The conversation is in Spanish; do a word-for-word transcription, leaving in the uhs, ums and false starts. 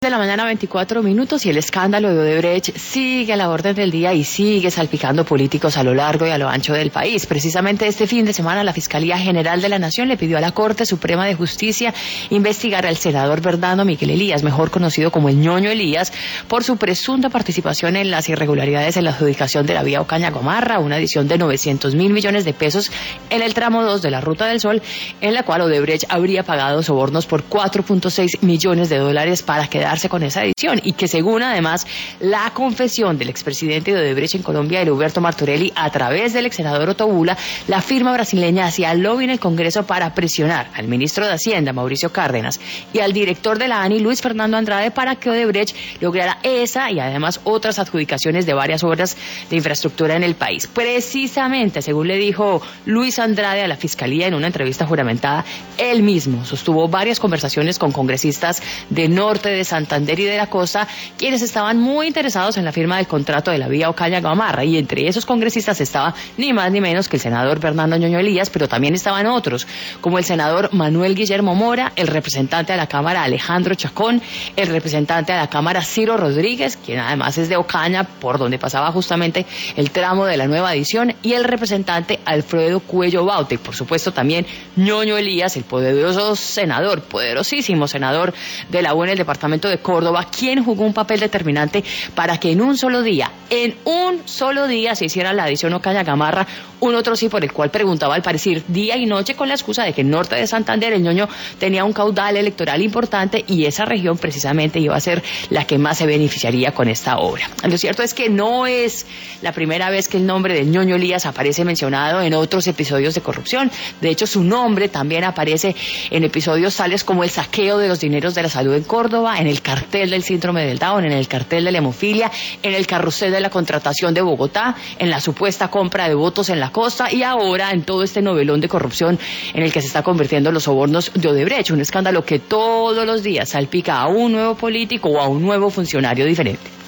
De la mañana, veinticuatro minutos, y el escándalo de Odebrecht sigue a la orden del día y sigue salpicando políticos a lo largo y a lo ancho del país. Precisamente este fin de semana la Fiscalía General de la Nación le pidió a la Corte Suprema de Justicia investigar al senador Bernardo Miguel Elías, mejor conocido como el Ñoño Elías, por su presunta participación en las irregularidades en la adjudicación de la vía Ocaña-Gamarra, una adición de novecientos mil millones de pesos en el tramo dos de la Ruta del Sol, en la cual Odebrecht habría pagado sobornos por cuatro punto seis millones de dólares para quedar con esa edición, y que según además la confesión del expresidente de Odebrecht en Colombia, Huberto Martorelli, a través del ex senador Otto Bula, la firma brasileña hacía lobby en el Congreso para presionar al ministro de Hacienda, Mauricio Cárdenas, y al director de la ANI, Luis Fernando Andrade, para que Odebrecht lograra esa y además otras adjudicaciones de varias obras de infraestructura en el país. Precisamente, según le dijo Luis Andrade a la Fiscalía en una entrevista juramentada, él mismo sostuvo varias conversaciones con congresistas del norte de San Santander y de la costa, quienes estaban muy interesados en la firma del contrato de la vía Ocaña-Gamarra, y entre esos congresistas estaba ni más ni menos que el senador Bernardo Ñoño Elías, pero también estaban otros, como el senador Manuel Guillermo Mora, el representante de la Cámara Alejandro Chacón, el representante de la Cámara Ciro Rodríguez, quien además es de Ocaña, por donde pasaba justamente el tramo de la nueva edición, y el representante Alfredo Cuello Baute, por supuesto también Ñoño Elías, el poderoso senador, poderosísimo senador de la U en el departamento de Córdoba, quien jugó un papel determinante para que en un solo día, en un solo día se hiciera la adición Ocaña-Gamarra, un otro sí por el cual preguntaba al parecer día y noche con la excusa de que el norte de Santander, el Ñoño, tenía un caudal electoral importante y esa región precisamente iba a ser la que más se beneficiaría con esta obra. Lo cierto es que no es la primera vez que el nombre del Ñoño Elías aparece mencionado en otros episodios de corrupción. De hecho, su nombre también aparece en episodios tales como el saqueo de los dineros de la salud en Córdoba, en el cartel del síndrome del Down, en el cartel de la hemofilia, en el carrusel de la contratación de Bogotá, en la supuesta compra de votos en la costa y ahora en todo este novelón de corrupción en el que se está convirtiendo los sobornos de Odebrecht, un escándalo que todos los días salpica a un nuevo político o a un nuevo funcionario diferente.